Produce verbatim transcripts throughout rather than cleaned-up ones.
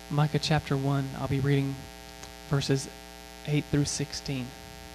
Micah chapter one, I'll be reading verses eight through sixteen.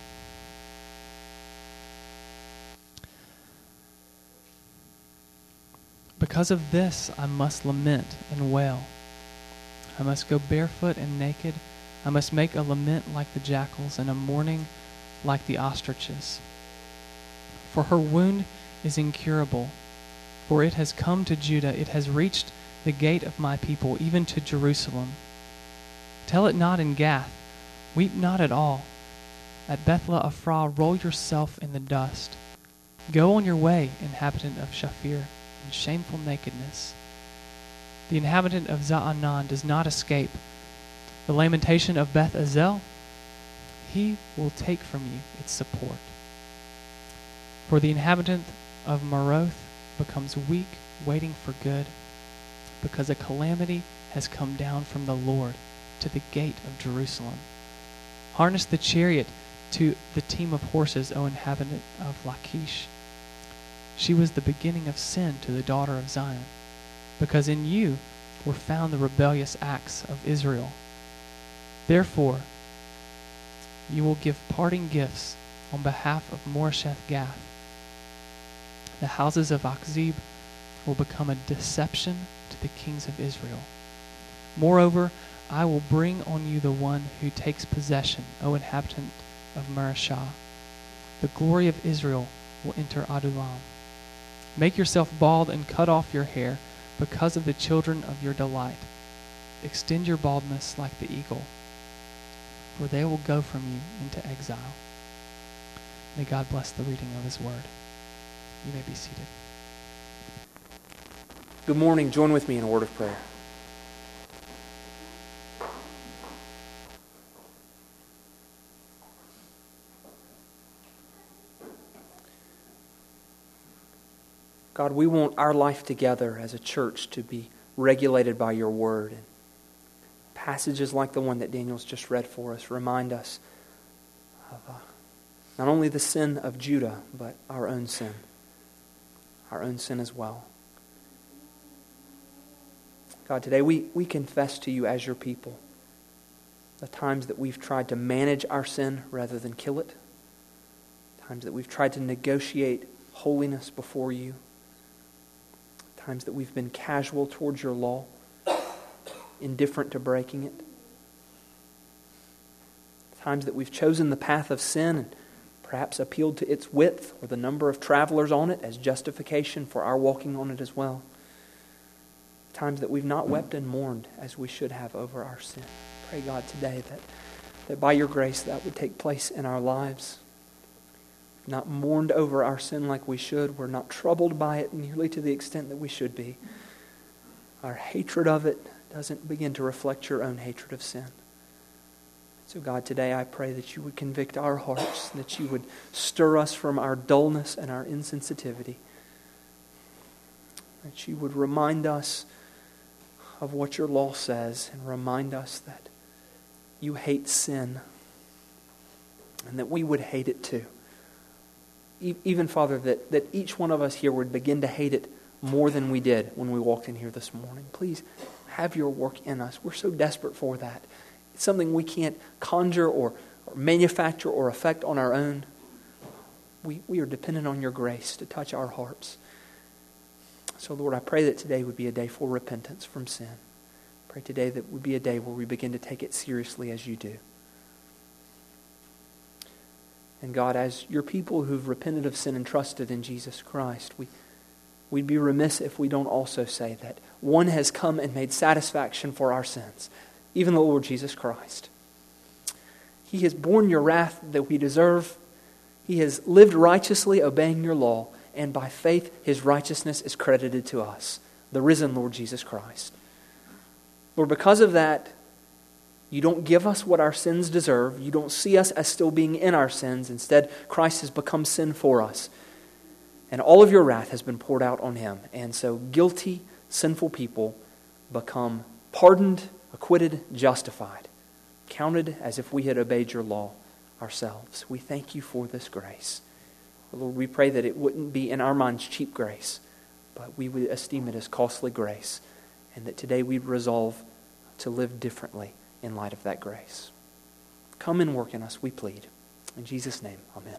Because of this, I must lament and wail. I must go barefoot and naked. I must make a lament like the jackals and a mourning like the ostriches. For her wound is incurable, for it has come to Judah. It has reached the gate of my people, even to Jerusalem. Tell it not in Gath, weep not at all. At Bethla Ephraim, roll yourself in the dust. Go on your way, inhabitant of Shaphir, in shameful nakedness. The inhabitant of Za'anan does not escape. The lamentation of Beth Ezel, he will take from you its support. For the inhabitant of Maroth becomes weak, waiting for good, because a calamity has come down from the Lord to the gate of Jerusalem. Harness the chariot to the team of horses, O inhabitant of Lachish. She was the beginning of sin to the daughter of Zion, because in you were found the rebellious acts of Israel. Therefore, you will give parting gifts on behalf of Moresheth Gath. The houses of Achzib will become a deception to the kings of Israel. Moreover, I will bring on you the one who takes possession, O inhabitant of Mareshah. The glory of Israel will enter Adullam. Make yourself bald and cut off your hair because of the children of your delight. Extend your baldness like the eagle, for they will go from you into exile. May God bless the reading of his word. You may be seated. Good morning. Join with me in a word of prayer. God, we want our life together as a church to be regulated by your word. And passages like the one that Daniel's just read for us remind us of uh, not only the sin of Judah, but our own sin. Our own sin as well. God, today we, we confess to you as your people the times that we've tried to manage our sin rather than kill it. Times that we've tried to negotiate holiness before you. Times that we've been casual towards your law, indifferent to breaking it. Times that we've chosen the path of sin and perhaps appealed to its width or the number of travelers on it as justification for our walking on it as well. Times that we've not wept and mourned as we should have over our sin. Pray, God, today that, that by your grace that would take place in our lives. Not mourned over our sin like we should. We're not troubled by it nearly to the extent that we should be. Our hatred of it doesn't begin to reflect your own hatred of sin. So God, today I pray that you would convict our hearts, that you would stir us from our dullness and our insensitivity, that you would remind us of what your law says and remind us that you hate sin and that we would hate it too. Even, Father, that, that each one of us here would begin to hate it more than we did when we walked in here this morning. Please have your work in us. We're so desperate for that. It's something we can't conjure or, or manufacture or affect on our own. We, we are dependent on your grace to touch our hearts. So, Lord, I pray that today would be a day for repentance from sin. I pray today that would be a day where we begin to take it seriously as you do. And God, as your people who've repented of sin and trusted in Jesus Christ, we, we'd be remiss if we don't also say that one has come and made satisfaction for our sins, even the Lord Jesus Christ. He has borne your wrath that we deserve. He has lived righteously, obeying your law, and by faith his righteousness is credited to us, the risen Lord Jesus Christ. Lord, because of that, you don't give us what our sins deserve. You don't see us as still being in our sins. Instead, Christ has become sin for us. And all of your wrath has been poured out on him. And so guilty, sinful people become pardoned, acquitted, justified, counted as if we had obeyed your law ourselves. We thank you for this grace. Lord, we pray that it wouldn't be in our minds cheap grace, but we would esteem it as costly grace. And that today we'd resolve to live differently in light of that grace. Come and work in us, we plead. In Jesus' name, amen.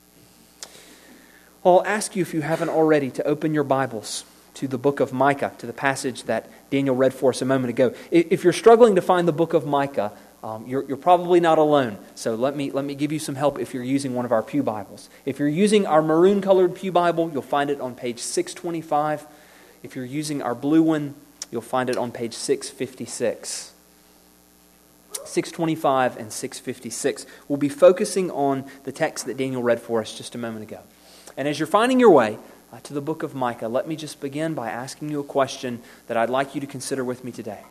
I'll ask you, if you haven't already, to open your Bibles to the book of Micah, to the passage that Daniel read for us a moment ago. If you're struggling to find the book of Micah, um, you're, you're probably not alone. So let me, let me give you some help if you're using one of our pew Bibles. If you're using our maroon-colored pew Bible, you'll find it on page six twenty-five. If you're using our blue one, you'll find it on page six fifty-six. six twenty-five and six fifty-six. We'll be focusing on the text that Daniel read for us just a moment ago. And as you're finding your way uh, to the book of Micah, let me just begin by asking you a question that I'd like you to consider with me today.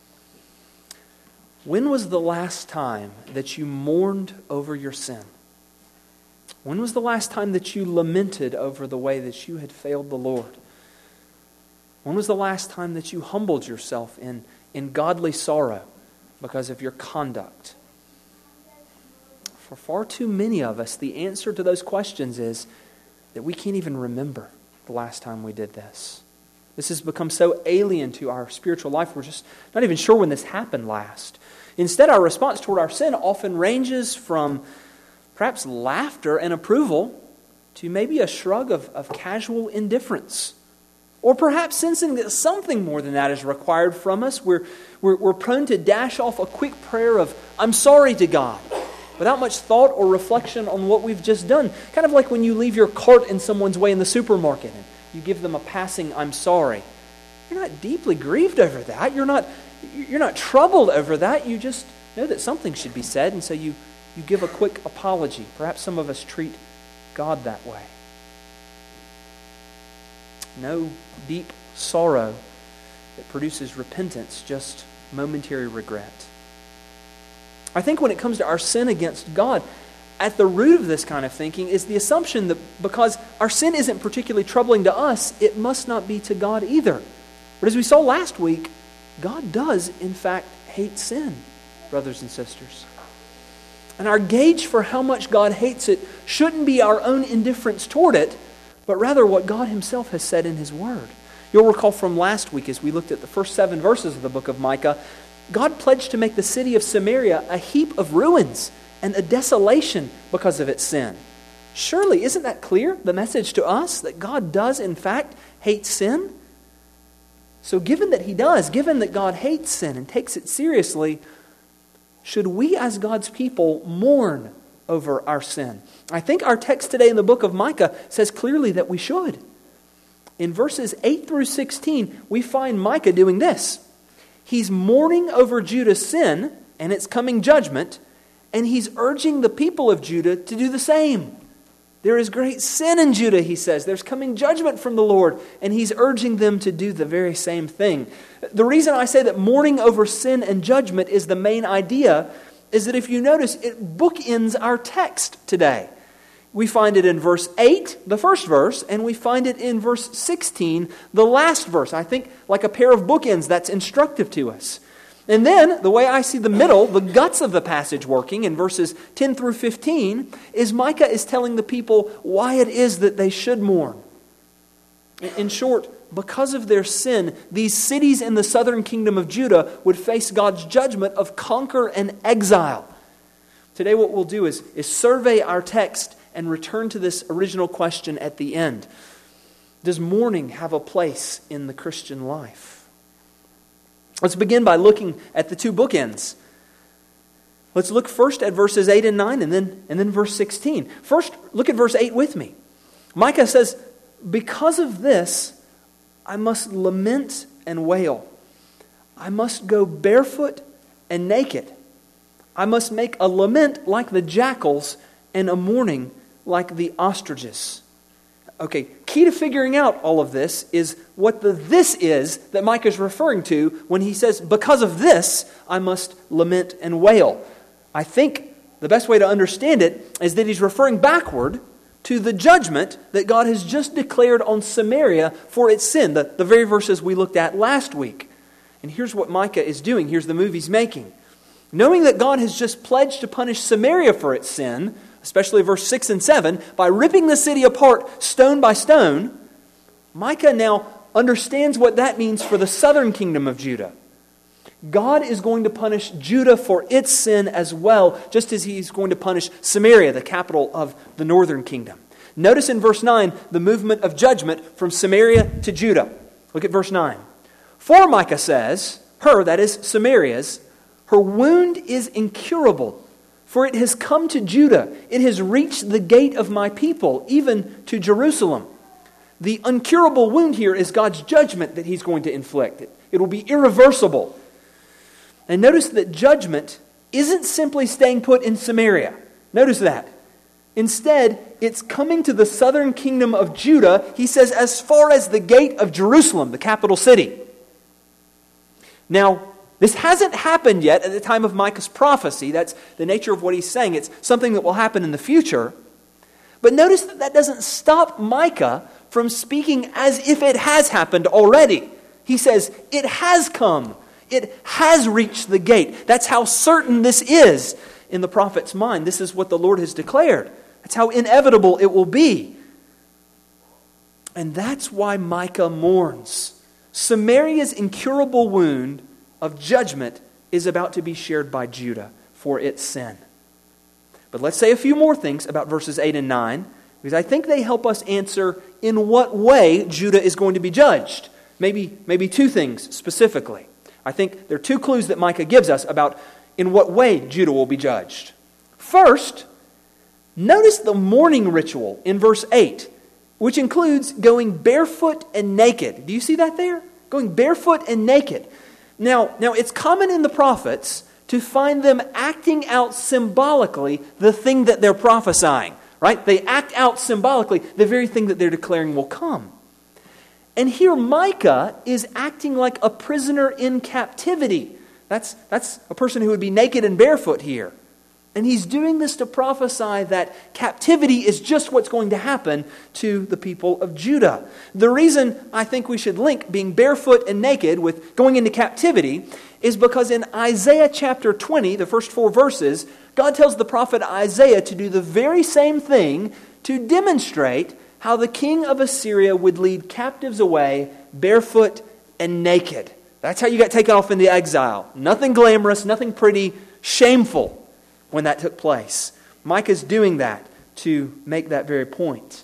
When was the last time that you mourned over your sin? When was the last time that you lamented over the way that you had failed the Lord? When was the last time that you humbled yourself in, in godly sorrow because of your conduct? For far too many of us, the answer to those questions is that we can't even remember the last time we did this. This has become so alien to our spiritual life, we're just not even sure when this happened last. Instead, our response toward our sin often ranges from perhaps laughter and approval to maybe a shrug of, of casual indifference. Or perhaps sensing that something more than that is required from us, we're, we're, we're prone to dash off a quick prayer of, "I'm sorry" to God, without much thought or reflection on what we've just done. Kind of like when you leave your cart in someone's way in the supermarket and you give them a passing "I'm sorry." You're not deeply grieved over that. You're not, you're not troubled over that. You just know that something should be said, and so you, you give a quick apology. Perhaps some of us treat God that way. No deep sorrow that produces repentance, just momentary regret. I think when it comes to our sin against God, at the root of this kind of thinking is the assumption that because our sin isn't particularly troubling to us, it must not be to God either. But as we saw last week, God does, in fact, hate sin, brothers and sisters. And our gauge for how much God hates it shouldn't be our own indifference toward it, but rather what God Himself has said in His Word. You'll recall from last week, as we looked at the first seven verses of the book of Micah, God pledged to make the city of Samaria a heap of ruins and a desolation because of its sin. Surely, isn't that clear, the message to us, that God does, in fact, hate sin? So given that He does, given that God hates sin and takes it seriously, should we as God's people mourn over our sin? I think our text today in the book of Micah says clearly that we should. In verses eight through sixteen, we find Micah doing this. He's mourning over Judah's sin and its coming judgment, and he's urging the people of Judah to do the same. There is great sin in Judah, he says. There's coming judgment from the Lord, and he's urging them to do the very same thing. The reason I say that mourning over sin and judgment is the main idea is that if you notice, it bookends our text today. We find it in verse eight, the first verse, and we find it in verse sixteen, the last verse. I think like a pair of bookends, that's instructive to us. And then, the way I see the middle, the guts of the passage working in verses ten through fifteen, is Micah is telling the people why it is that they should mourn. In short, because of their sin, these cities in the southern kingdom of Judah would face God's judgment of conquer and exile. Today what we'll do is, is survey our text and return to this original question at the end. Does mourning have a place in the Christian life? Let's begin by looking at the two bookends. Let's look first at verses eight and nine and then, and then verse sixteen. First, look at verse eight with me. Micah says, "Because of this, I must lament and wail. I must go barefoot and naked. I must make a lament like the jackals and a mourning like the ostriches." Okay, key to figuring out all of this is what the "this" is that Micah is referring to when he says, "Because of this, I must lament and wail." I think the best way to understand it is that he's referring backward to the judgment that God has just declared on Samaria for its sin, the, the very verses we looked at last week. And here's what Micah is doing. Here's the move he's making. Knowing that God has just pledged to punish Samaria for its sin, especially verse six and seven, by ripping the city apart stone by stone, Micah now understands what that means for the southern kingdom of Judah. God is going to punish Judah for its sin as well, just as He's going to punish Samaria, the capital of the northern kingdom. Notice in verse nine the movement of judgment from Samaria to Judah. Look at verse nine. For Micah says, her, that is Samaria's, her wound is incurable, for it has come to Judah. It has reached the gate of my people, even to Jerusalem. The incurable wound here is God's judgment that He's going to inflict. It, it will be irreversible. And notice that judgment isn't simply staying put in Samaria. Notice that. Instead, it's coming to the southern kingdom of Judah, he says, as far as the gate of Jerusalem, the capital city. Now, this hasn't happened yet at the time of Micah's prophecy. That's the nature of what he's saying. It's something that will happen in the future. But notice that that doesn't stop Micah from speaking as if it has happened already. He says, it has come. It has reached the gate. That's how certain this is in the prophet's mind. This is what the Lord has declared. That's how inevitable it will be. And that's why Micah mourns. Samaria's incurable wound of judgment is about to be shared by Judah for its sin. But let's say a few more things about verses eight and nine, because I think they help us answer in what way Judah is going to be judged. Maybe, maybe two things specifically. I think there are two clues that Micah gives us about in what way Judah will be judged. First, notice the mourning ritual in verse eight, which includes going barefoot and naked. Do you see that there? Going barefoot and naked. Now, now it's common in the prophets to find them acting out symbolically the thing that they're prophesying. Right? They act out symbolically the very thing that they're declaring will come. And here Micah is acting like a prisoner in captivity. That's, that's a person who would be naked and barefoot here. And he's doing this to prophesy that captivity is just what's going to happen to the people of Judah. The reason I think we should link being barefoot and naked with going into captivity is because in Isaiah chapter twenty, the first four verses, God tells the prophet Isaiah to do the very same thing to demonstrate how the king of Assyria would lead captives away barefoot and naked. That's how you got taken off into exile. Nothing glamorous, nothing pretty, shameful when that took place. Micah's doing that to make that very point.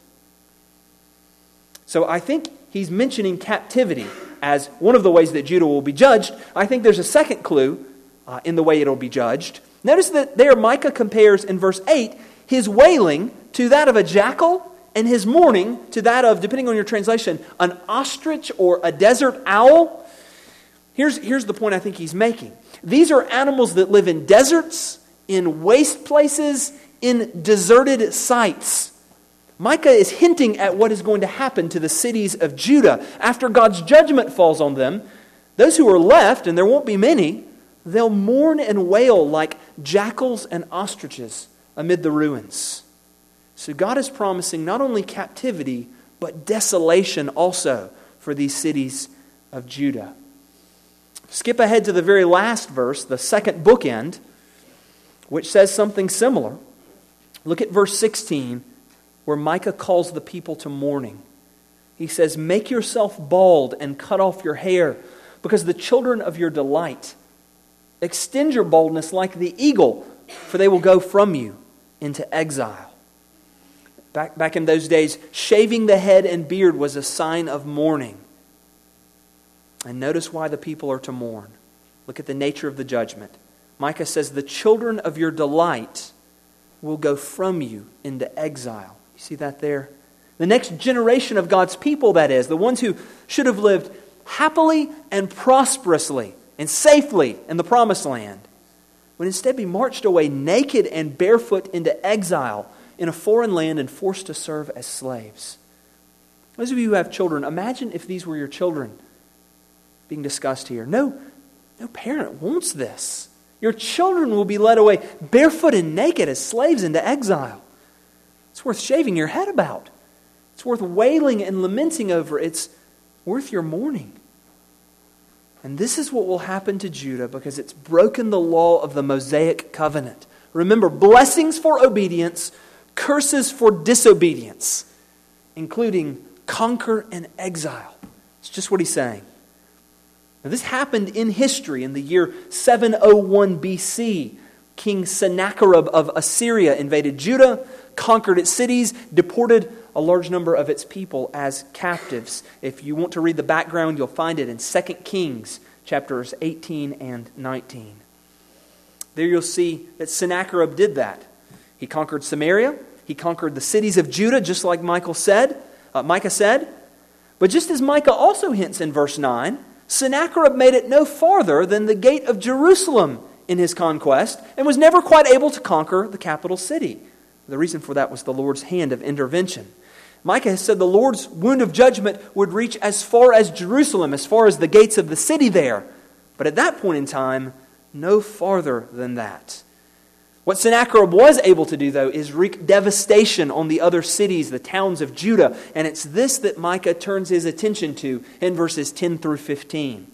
So I think he's mentioning captivity as one of the ways that Judah will be judged. I think there's a second clue uh, in the way it'll be judged. Notice that there Micah compares in verse eight his wailing to that of a jackal and his mourning to that of, depending on your translation, an ostrich or a desert owl. Here's, here's the point I think he's making. These are animals that live in deserts, in waste places, in deserted sites. Micah is hinting at what is going to happen to the cities of Judah. After God's judgment falls on them, those who are left, and there won't be many, they'll mourn and wail like jackals and ostriches amid the ruins. So God is promising not only captivity, but desolation also for these cities of Judah. Skip ahead to the very last verse, the second bookend, which says something similar. Look at verse sixteen, where Micah calls the people to mourning. He says, "Make yourself bald and cut off your hair, because the children of your delight. Extend your baldness like the eagle, for they will go from you into exile." Back, back in those days, shaving the head and beard was a sign of mourning. And notice why the people are to mourn. Look at the nature of the judgment. Micah says, the children of your delight will go from you into exile. You see that there? The next generation of God's people, that is, the ones who should have lived happily and prosperously and safely in the promised land, would instead be marched away naked and barefoot into exile in a foreign land and forced to serve as slaves. Those of you who have children, imagine if these were your children being discussed here. No, no parent wants this. Your children will be led away barefoot and naked as slaves into exile. It's worth shaving your head about. It's worth wailing and lamenting over. It's worth your mourning. And this is what will happen to Judah because it's broken the law of the Mosaic covenant. Remember, blessings for obedience, curses for disobedience, including conquer and exile. It's just what he's saying. Now, this happened in history in the year seven oh one B C. King Sennacherib of Assyria invaded Judah, conquered its cities, deported a large number of its people as captives. If you want to read the background, you'll find it in Second Kings chapters eighteen and nineteen. There you'll see that Sennacherib did that. He conquered Samaria. He conquered the cities of Judah, just like Michael said, uh, Micah said. But just as Micah also hints in verse nine, Sennacherib made it no farther than the gate of Jerusalem in his conquest and was never quite able to conquer the capital city. The reason for that was the Lord's hand of intervention. Micah has said the Lord's wound of judgment would reach as far as Jerusalem, as far as the gates of the city there. But at that point in time, no farther than that. What Sennacherib was able to do, though, is wreak devastation on the other cities, the towns of Judah. And it's this that Micah turns his attention to in verses ten through fifteen.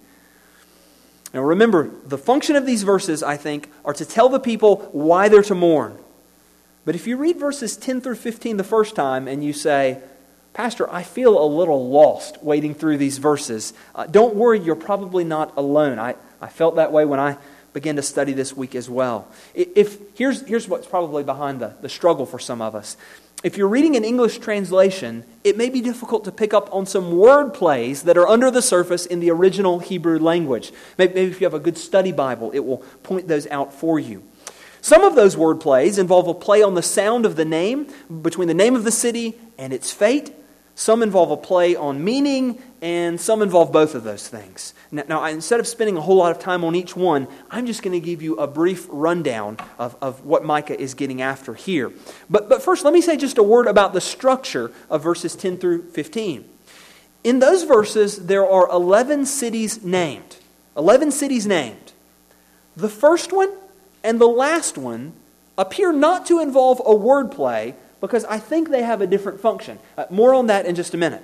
Now remember, the function of these verses, I think, are to tell the people why they're to mourn. But if you read verses ten through fifteen the first time and you say, Pastor, I feel a little lost wading through these verses, uh, don't worry, you're probably not alone. I, I felt that way when I began to study this week as well. If here's, here's what's probably behind the, the struggle for some of us. If you're reading an English translation, it may be difficult to pick up on some word plays that are under the surface in the original Hebrew language. Maybe, maybe if you have a good study Bible, it will point those out for you. Some of those word plays involve a play on the sound of the name, between the name of the city and its fate. Some involve a play on meaning, and some involve both of those things. Now, now instead of spending a whole lot of time on each one, I'm just going to give you a brief rundown of, of what Micah is getting after here. But, but first, let me say just a word about the structure of verses ten through fifteen. In those verses, there are eleven cities named. eleven cities named. The first one and the last one appear not to involve a word play, because I think they have a different function. Uh, more on that in just a minute.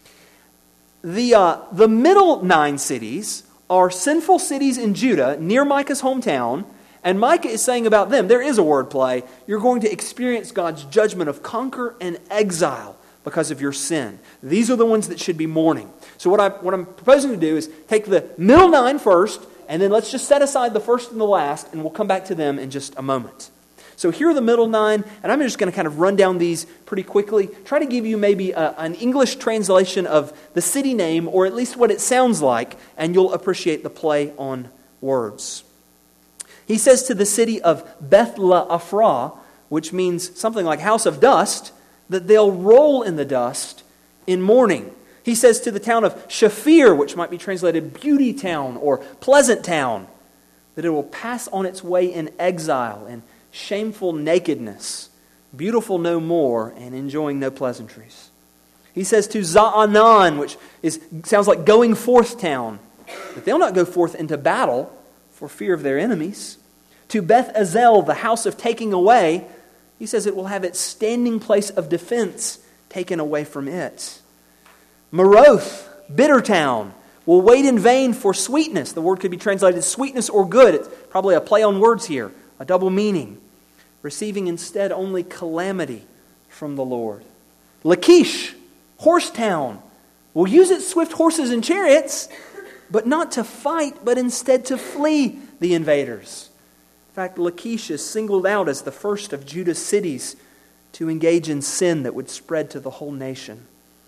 The, uh, the middle nine cities are sinful cities in Judah, near Micah's hometown, and Micah is saying about them, there is a word play, you're going to experience God's judgment of conquer and exile because of your sin. These are the ones that should be mourning. So what, I, what I'm proposing to do is take the middle nine first, and then let's just set aside the first and the last, and we'll come back to them in just a moment. So here are the middle nine, and I'm just going to kind of run down these pretty quickly. Try to give you maybe a, an English translation of the city name, or at least what it sounds like, and you'll appreciate the play on words. He says to the city of Beth La-Afrah, which means something like house of dust, that they'll roll in the dust in mourning. He says to the town of Shaphir, which might be translated beauty town or pleasant town, that it will pass on its way in exile and shameful nakedness, beautiful no more, and enjoying no pleasantries. He says to Za'anan, which is sounds like going forth town, that they'll not go forth into battle for fear of their enemies. To Beth Ezel, the house of taking away, he says it will have its standing place of defense taken away from it. Maroth, bitter town, will wait in vain for sweetness. The word could be translated sweetness or good. It's probably a play on words here, a double meaning. Receiving instead only calamity from the Lord. Lachish, horse town, will use its swift horses and chariots, but not to fight, but instead to flee the invaders. In fact, Lachish is singled out as the first of Judah's cities to engage in sin that would spread to the whole nation.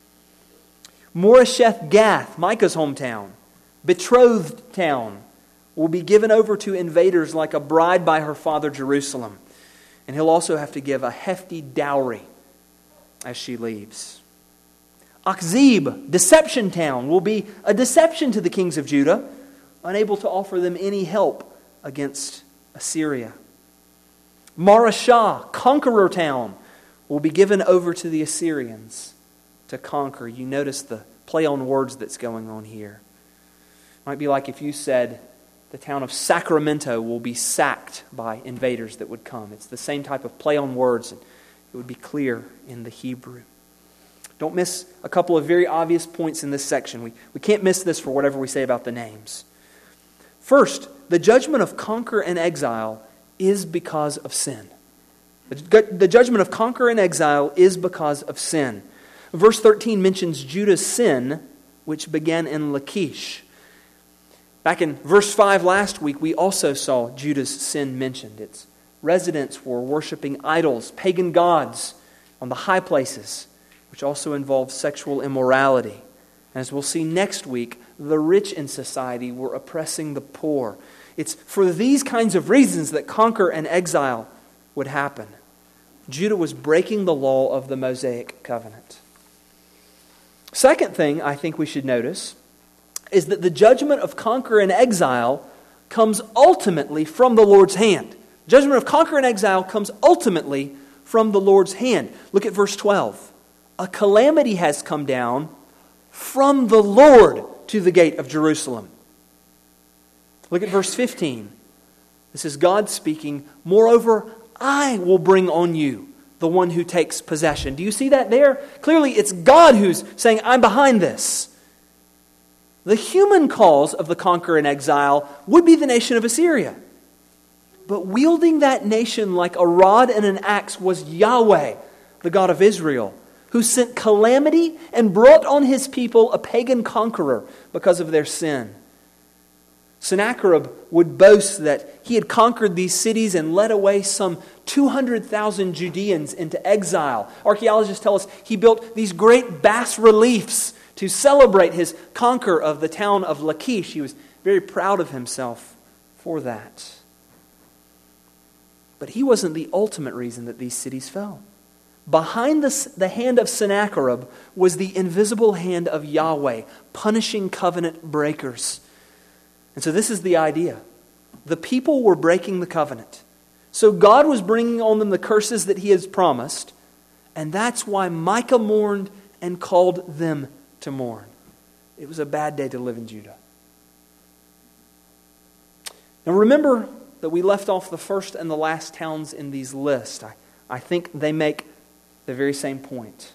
Moresheth Gath, Micah's hometown, betrothed town, will be given over to invaders like a bride by her father Jerusalem. And he'll also have to give a hefty dowry as she leaves. Achzib, deception town, will be a deception to the kings of Judah, unable to offer them any help against Assyria. Marashah, conqueror town, will be given over to the Assyrians to conquer. You notice the play on words that's going on here. Might be like if you said the town of Sacramento will be sacked by invaders that would come. It's the same type of play on words, and it would be clear in the Hebrew. Don't miss a couple of very obvious points in this section. We, we can't miss this for whatever we say about the names. First, the judgment of conquer and exile is because of sin. The, the judgment of conquer and exile is because of sin. Verse thirteen mentions Judah's sin, which began in Lachish. Back in verse five last week, we also saw Judah's sin mentioned. Its residents were worshiping idols, pagan gods on the high places, which also involved sexual immorality. And as we'll see next week, the rich in society were oppressing the poor. It's for these kinds of reasons that conquer and exile would happen. Judah was breaking the law of the Mosaic covenant. Second thing I think we should notice is that the judgment of conquer and exile comes ultimately from the Lord's hand. Judgment of conquer and exile comes ultimately from the Lord's hand. Look at verse twelve. A calamity has come down from the Lord to the gate of Jerusalem. Look at verse fifteen. This is God speaking. Moreover, I will bring on you the one who takes possession. Do you see that there? Clearly, it's God who's saying, I'm behind this. The human cause of the conquer and exile would be the nation of Assyria. But wielding that nation like a rod and an axe was Yahweh, the God of Israel, who sent calamity and brought on his people a pagan conqueror because of their sin. Sennacherib would boast that he had conquered these cities and led away some two hundred thousand Judeans into exile. Archaeologists tell us he built these great bas-reliefs to celebrate his conquer of the town of Lachish. He was very proud of himself for that. But he wasn't the ultimate reason that these cities fell. Behind the, the hand of Sennacherib was the invisible hand of Yahweh, punishing covenant breakers. And so this is the idea. The people were breaking the covenant. So God was bringing on them the curses that he has promised. And that's why Micah mourned and called them to mourn. It was a bad day to live in Judah. Now remember that we left off the first and the last towns in these lists. I, I think they make the very same point.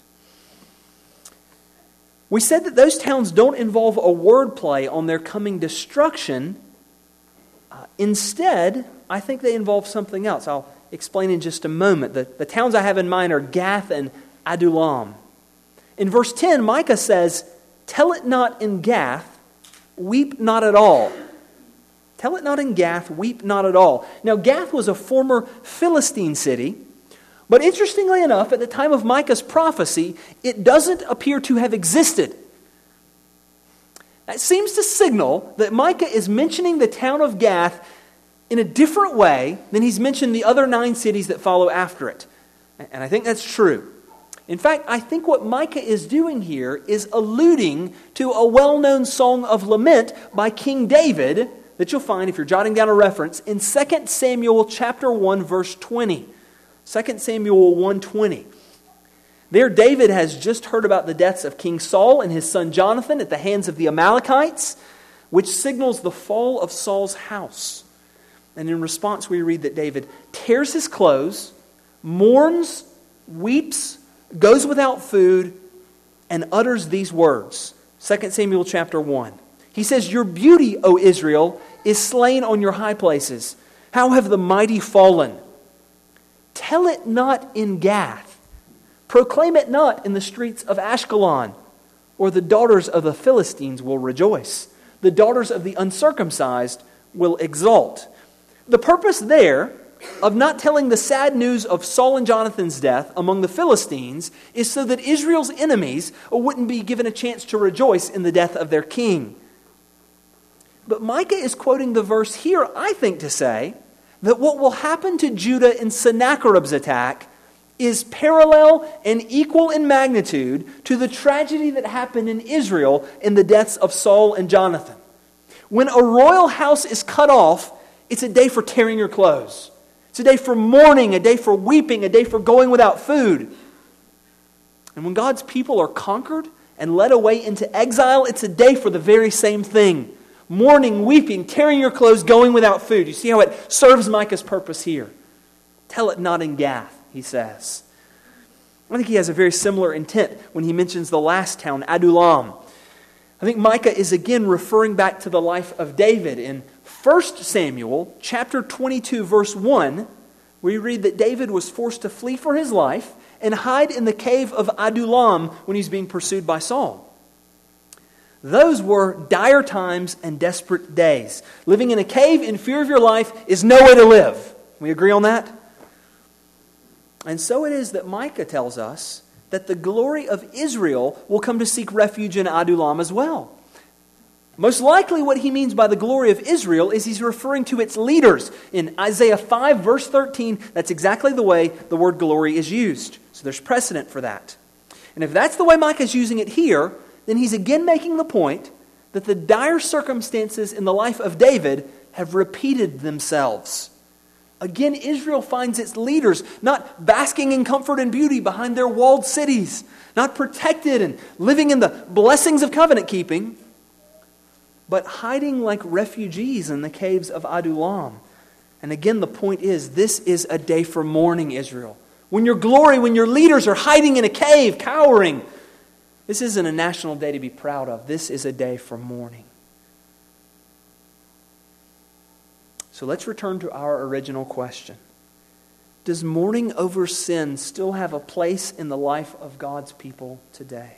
We said that those towns don't involve a wordplay on their coming destruction. Uh, instead, I think they involve something else. I'll explain in just a moment. The, the towns I have in mind are Gath and Adullam. In verse ten, Micah says, "Tell it not in Gath, weep not at all." Tell it not in Gath, weep not at all. Now, Gath was a former Philistine city, but interestingly enough, at the time of Micah's prophecy, it doesn't appear to have existed. That seems to signal that Micah is mentioning the town of Gath in a different way than he's mentioned the other nine cities that follow after it. And I think that's true. In fact, I think what Micah is doing here is alluding to a well-known song of lament by King David that you'll find, if you're jotting down a reference, in Second Samuel chapter one, verse twenty. Second Samuel one twenty. There, David has just heard about the deaths of King Saul and his son Jonathan at the hands of the Amalekites, which signals the fall of Saul's house. And in response, we read that David tears his clothes, mourns, weeps, goes without food, and utters these words. Second Samuel chapter one. He says, "Your beauty, O Israel, is slain on your high places. How have the mighty fallen? Tell it not in Gath. Proclaim it not in the streets of Ashkelon, or the daughters of the Philistines will rejoice. The daughters of the uncircumcised will exult." The purpose there of not telling the sad news of Saul and Jonathan's death among the Philistines is so that Israel's enemies wouldn't be given a chance to rejoice in the death of their king. But Micah is quoting the verse here, I think, to say that what will happen to Judah in Sennacherib's attack is parallel and equal in magnitude to the tragedy that happened in Israel in the deaths of Saul and Jonathan. When a royal house is cut off, it's a day for tearing your clothes. It's a day for mourning, a day for weeping, a day for going without food. And when God's people are conquered and led away into exile, it's a day for the very same thing. Mourning, weeping, tearing your clothes, going without food. You see how it serves Micah's purpose here. Tell it not in Gath, he says. I think he has a very similar intent when he mentions the last town, Adullam. I think Micah is again referring back to the life of David in First Samuel chapter twenty-two, verse one, where you read that David was forced to flee for his life and hide in the cave of Adullam when he's being pursued by Saul. those were dire times and desperate days. Living in a cave in fear of your life is no way to live. We agree on that? And so it is that Micah tells us that the glory of Israel will come to seek refuge in Adullam as well. Most likely what he means by the glory of Israel is he's referring to its leaders. In Isaiah five, verse thirteen, that's exactly the way the word glory is used. So there's precedent for that. And if that's the way Micah's using it here, then he's again making the point that the dire circumstances in the life of David have repeated themselves. Again, Israel finds its leaders not basking in comfort and beauty behind their walled cities, not protected and living in the blessings of covenant keeping, but hiding like refugees in the caves of Adullam. And again, the point is, this is a day for mourning, Israel. When your glory, when your leaders are hiding in a cave, cowering, this isn't a national day to be proud of. This is a day for mourning. So let's return to our original question. Does mourning over sin still have a place in the life of God's people today?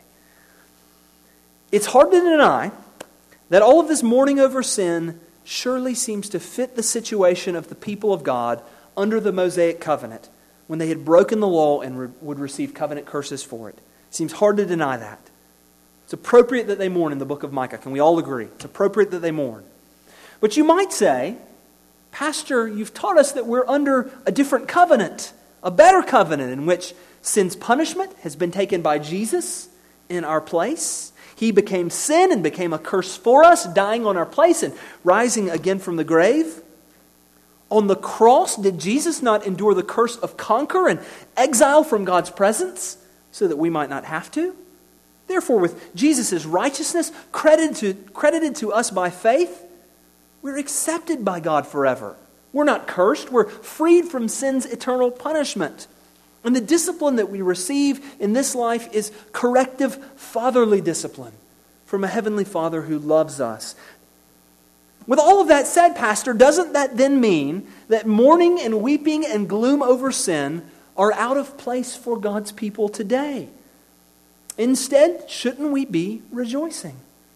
It's hard to deny that all of this mourning over sin surely seems to fit the situation of the people of God under the Mosaic covenant when they had broken the law and re- would receive covenant curses for it. Seems hard to deny that. It's appropriate that they mourn in the book of Micah. Can we all agree? It's appropriate that they mourn. But you might say, Pastor, you've taught us that we're under a different covenant, a better covenant in which sin's punishment has been taken by Jesus in our place. He became sin and became a curse for us, dying on our place and rising again from the grave. On the cross, did Jesus not endure the curse of conquer and exile from God's presence so that we might not have to? Therefore, with Jesus' righteousness credited to, credited to us by faith, we're accepted by God forever. We're not cursed. We're freed from sin's eternal punishment. And the discipline that we receive in this life is corrective fatherly discipline from a heavenly Father who loves us. With all of that said, Pastor, doesn't that then mean that mourning and weeping and gloom over sin are out of place for God's people today? Instead, shouldn't we be rejoicing?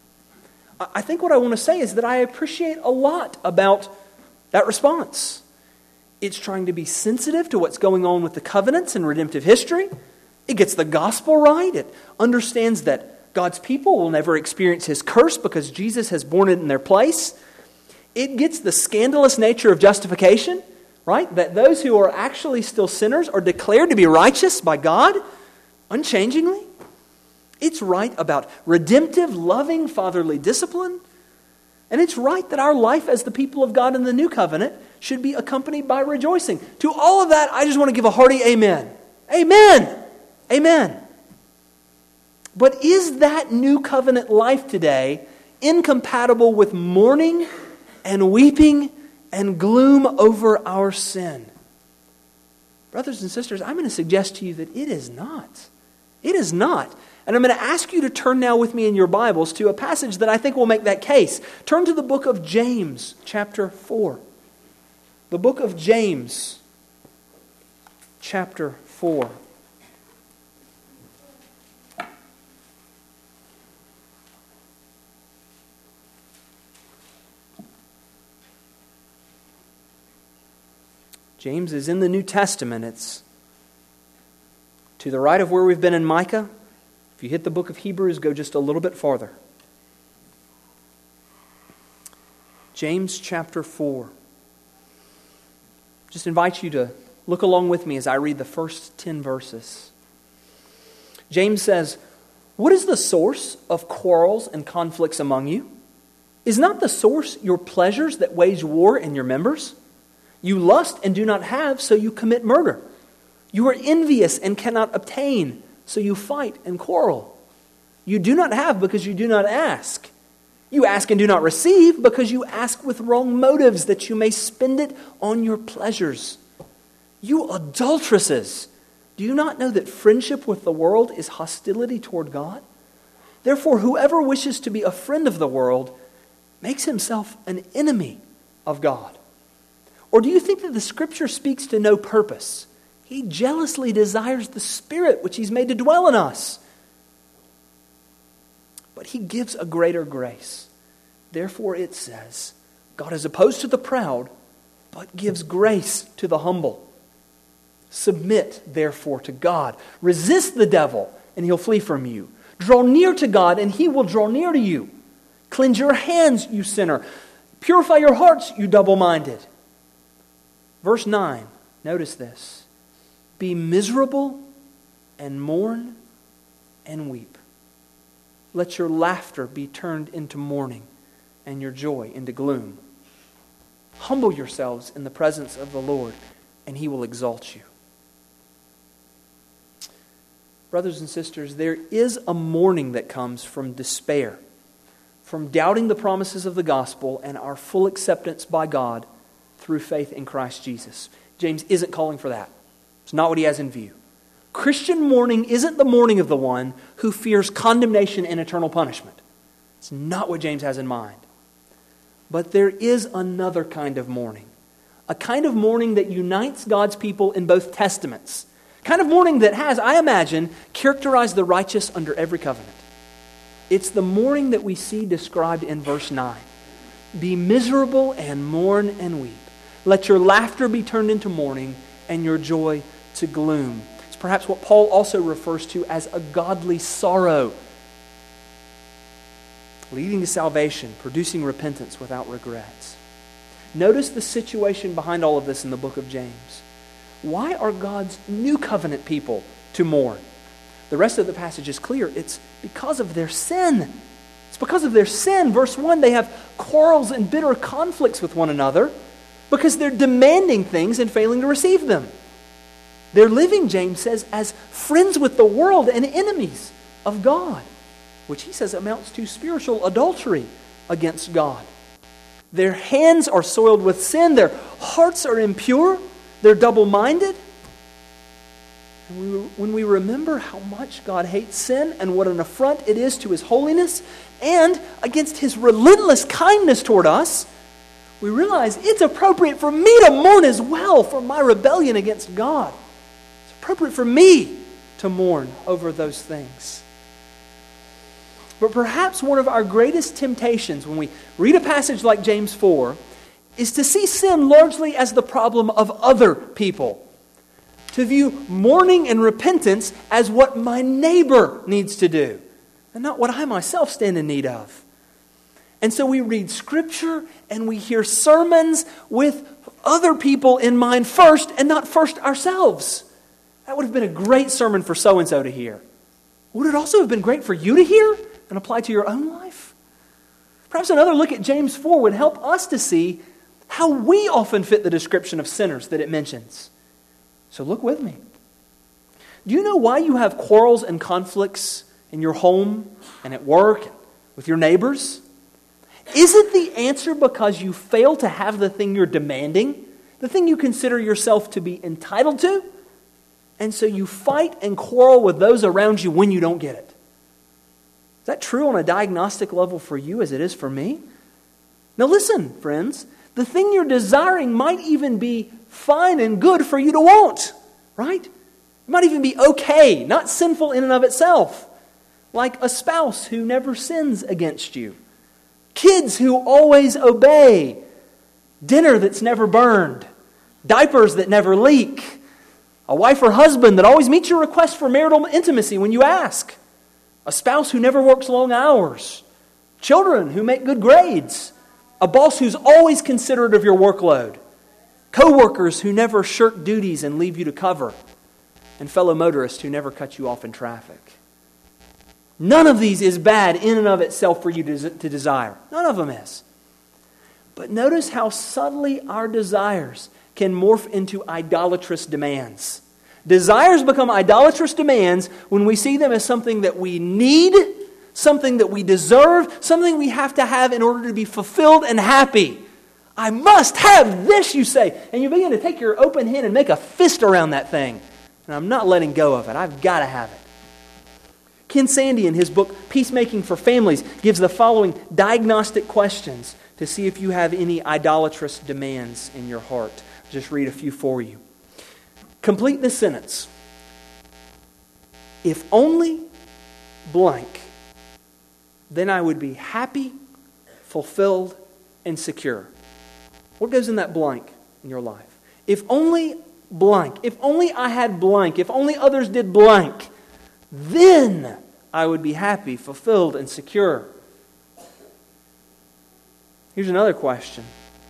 I think what I want to say is that I appreciate a lot about that response. It's trying to be sensitive to what's going on with the covenants and redemptive history. It gets the gospel right. It understands that God's people will never experience His curse because Jesus has borne it in their place. It gets the scandalous nature of justification, right? That those who are actually still sinners are declared to be righteous by God unchangingly. It's right about redemptive, loving, fatherly discipline. And it's right that our life as the people of God in the new covenant should be accompanied by rejoicing. To all of that, I just want to give a hearty amen. Amen. Amen. But is that new covenant life today incompatible with mourning and weeping and gloom over our sin? Brothers and sisters, I'm going to suggest to you that it is not. It is not. And I'm going to ask you to turn now with me in your Bibles to a passage that I think will make that case. Turn to the book of James, chapter four. The book of James, chapter four. James is in the New Testament. It's to the right of where we've been in Micah. If you hit the book of Hebrews, go just a little bit farther. James chapter four. Just invite you to look along with me as I read the first ten verses. James says, "What is the source of quarrels and conflicts among you? Is not the source your pleasures that wage war in your members? You lust and do not have, so you commit murder. You are envious and cannot obtain, so you fight and quarrel. You do not have because you do not ask. You ask and do not receive because you ask with wrong motives, that you may spend it on your pleasures. You adulteresses, do you not know that friendship with the world is hostility toward God? Therefore, whoever wishes to be a friend of the world makes himself an enemy of God. Or do you think that the Scripture speaks to no purpose? He jealously desires the Spirit which He's made to dwell in us. But but He gives a greater grace. Therefore it says, God is opposed to the proud, but gives grace to the humble. Submit, therefore, to God. Resist the devil, and he'll flee from you. Draw near to God, and He will draw near to you. Cleanse your hands, you sinner. Purify your hearts, you double-minded. Verse nine, notice this. Be miserable and mourn and weep. Let your laughter be turned into mourning and your joy into gloom. Humble yourselves in the presence of the Lord, and He will exalt you. Brothers and sisters, there is a mourning that comes from despair, from doubting the promises of the gospel and our full acceptance by God through faith in Christ Jesus. James isn't calling for that. It's not what he has in view. Christian mourning isn't the mourning of the one who fears condemnation and eternal punishment. It's not what James has in mind. But there is another kind of mourning. A kind of mourning that unites God's people in both testaments. A kind of mourning that has, I imagine, characterized the righteous under every covenant. It's the mourning that we see described in verse nine. Be miserable and mourn and weep. Let your laughter be turned into mourning and your joy to gloom. It's perhaps what Paul also refers to as a godly sorrow, leading to salvation, producing repentance without regrets. Notice the situation behind all of this in the book of James. Why are God's new covenant people to mourn? The rest of the passage is clear. It's because of their sin. It's because of their sin. Verse one, they have quarrels and bitter conflicts with one another because they're demanding things and failing to receive them. They're living, James says, as friends with the world and enemies of God, which he says amounts to spiritual adultery against God. Their hands are soiled with sin. Their hearts are impure. They're double-minded. And we, when we remember how much God hates sin and what an affront it is to His holiness and against His relentless kindness toward us, we realize it's appropriate for me to mourn as well for my rebellion against God. It's appropriate for me to mourn over those things. But perhaps one of our greatest temptations when we read a passage like James four is to see sin largely as the problem of other people. To view mourning and repentance as what my neighbor needs to do and not what I myself stand in need of. And so we read Scripture and we hear sermons with other people in mind first and not first ourselves. That would have been a great sermon for so-and-so to hear. Would it also have been great for you to hear and apply to your own life? Perhaps another look at James four would help us to see how we often fit the description of sinners that it mentions. So look with me. Do you know why you have quarrels and conflicts in your home and at work and with your neighbors? Isn't the answer because you fail to have the thing you're demanding, the thing you consider yourself to be entitled to? And so you fight and quarrel with those around you when you don't get it. Is that true on a diagnostic level for you as it is for me? Now listen, friends. The thing you're desiring might even be fine and good for you to want, right? It might even be okay, not sinful in and of itself. Like a spouse who never sins against you. Kids who always obey. Dinner that's never burned. Diapers that never leak. A wife or husband that always meets your request for marital intimacy when you ask. A spouse who never works long hours. Children who make good grades. A boss who's always considerate of your workload. Co-workers who never shirk duties and leave you to cover. And fellow motorists who never cut you off in traffic. None of these is bad in and of itself for you to, to desire. None of them is. But notice how subtly our desires can morph into idolatrous demands. Desires become idolatrous demands when we see them as something that we need, something that we deserve, something we have to have in order to be fulfilled and happy. I must have this, you say. And you begin to take your open hand and make a fist around that thing. And I'm not letting go of it. I've got to have it. Ken Sande, in his book, Peacemaking for Families, gives the following diagnostic questions to see if you have any idolatrous demands in your heart. I'll just read a few for you. Complete this sentence. If only blank then I would be happy, fulfilled, and secure. What goes in that blank in your life? If only blank, if only I had blank, if only others did blank, then I would be happy, fulfilled, and secure. Here's another question.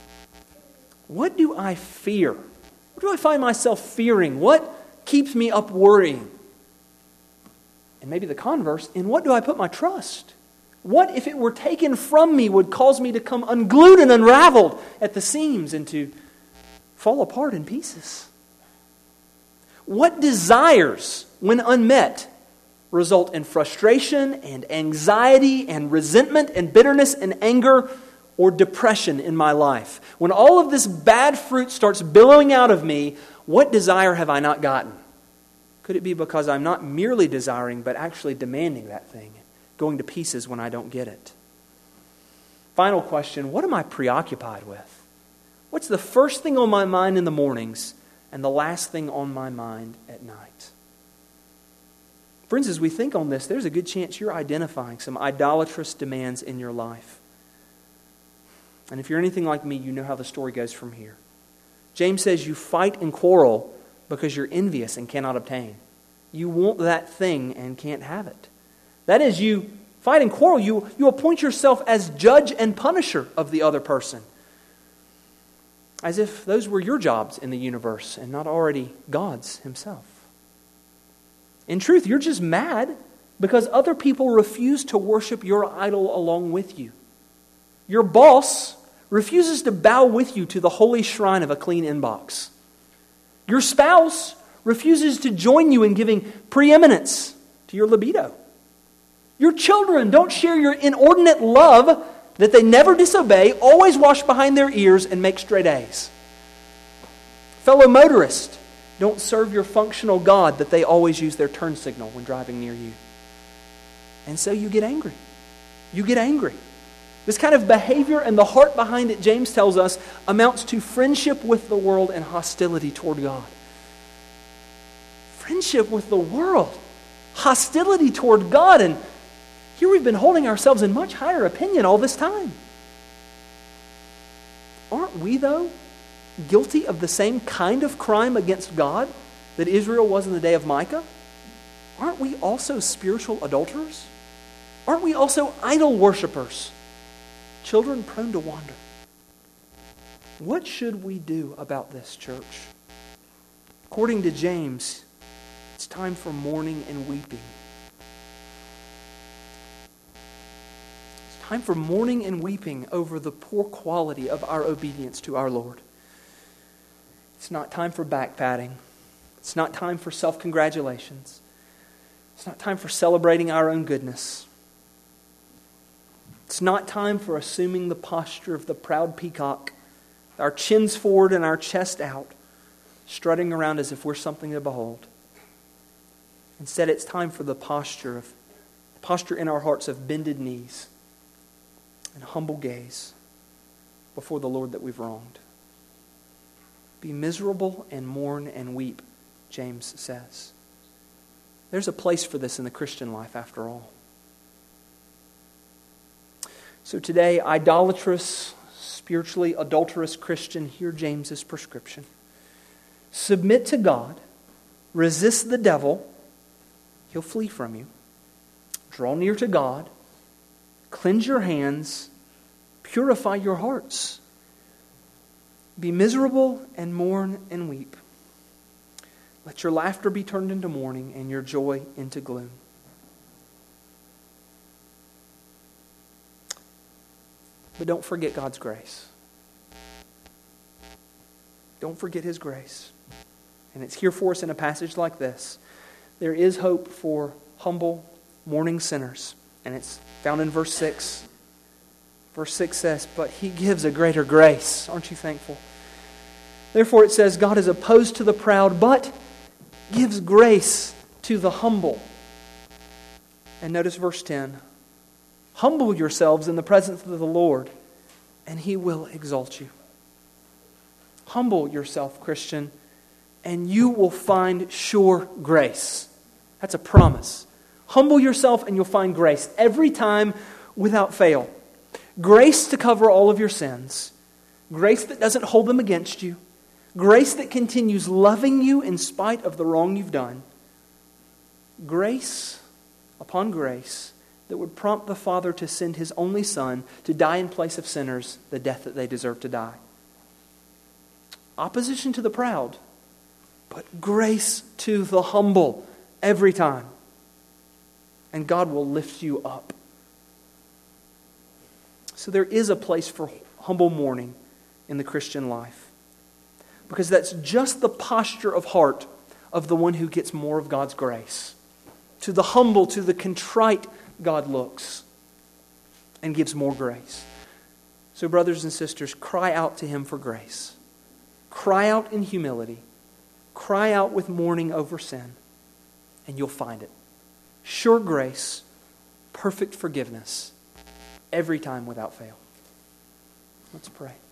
What do I fear? What do I find myself fearing? What keeps me up worrying? And maybe the converse, in what do I put my trust? What, if it were taken from me, would cause me to come unglued and unraveled at the seams and to fall apart in pieces? What desires, when unmet, result in frustration and anxiety and resentment and bitterness and anger or depression in my life? When all of this bad fruit starts billowing out of me, what desire have I not gotten? Could it be because I'm not merely desiring, but actually demanding that thing, going to pieces when I don't get it? Final question, what am I preoccupied with? What's the first thing on my mind in the mornings and the last thing on my mind at night? Friends, as we think on this, there's a good chance you're identifying some idolatrous demands in your life. And if you're anything like me, you know how the story goes from here. James says you fight and quarrel because you're envious and cannot obtain. You want that thing and can't have it. That is, you fight and quarrel. You, you appoint yourself as judge and punisher of the other person. As if those were your jobs in the universe and not already God's Himself. In truth, you're just mad because other people refuse to worship your idol along with you. Your boss refuses to bow with you to the holy shrine of a clean inbox. Your spouse refuses to join you in giving preeminence to your libido. Your children don't share your inordinate love that they never disobey, always wash behind their ears, and make straight A's. Fellow motorists don't serve your functional God that they always use their turn signal when driving near you. And so you get angry. You get angry. This kind of behavior and the heart behind it, James tells us, amounts to friendship with the world and hostility toward God. Friendship with the world, hostility toward God, and here we've been holding ourselves in much higher opinion all this time. Aren't we, though, guilty of the same kind of crime against God that Israel was in the day of Micah? Aren't we also spiritual adulterers? Aren't we also idol worshipers? Children prone to wander. What should we do about this, church? According to James, it's time for mourning and weeping. It's time for mourning and weeping over the poor quality of our obedience to our Lord. It's not time for backpatting. It's not time for self-congratulations. It's not time for celebrating our own goodness. It's not time for assuming the posture of the proud peacock, our chins forward and our chest out, strutting around as if we're something to behold. Instead, it's time for the posture of posture in our hearts of bended knees and humble gaze before the Lord that we've wronged. Be miserable and mourn and weep, James says. There's a place for this in the Christian life, after all. So today, idolatrous, spiritually adulterous Christian, hear James's prescription. Submit to God, resist the devil, he'll flee from you. Draw near to God, cleanse your hands, purify your hearts. Be miserable and mourn and weep. Let your laughter be turned into mourning and your joy into gloom. But don't forget God's grace. Don't forget His grace. And it's here for us in a passage like this. There is hope for humble, mourning sinners. And it's found in verse six. Verse six says, but He gives a greater grace. Aren't you thankful? Therefore it says, God is opposed to the proud, but gives grace to the humble. And notice verse ten. Humble yourselves in the presence of the Lord, and He will exalt you. Humble yourself, Christian, and you will find sure grace. That's a promise. Humble yourself and you'll find grace. Every time without fail. Grace to cover all of your sins. Grace that doesn't hold them against you. Grace that continues loving you in spite of the wrong you've done. Grace upon grace that would prompt the Father to send His only Son to die in place of sinners, the death that they deserve to die. Opposition to the proud, but grace to the humble every time. And God will lift you up. So there is a place for humble mourning in the Christian life. Because that's just the posture of heart of the one who gets more of God's grace. To the humble, to the contrite, God looks and gives more grace. So brothers and sisters, cry out to Him for grace. Cry out in humility. Cry out with mourning over sin. And you'll find it. Sure grace, perfect forgiveness, every time without fail. Let's pray.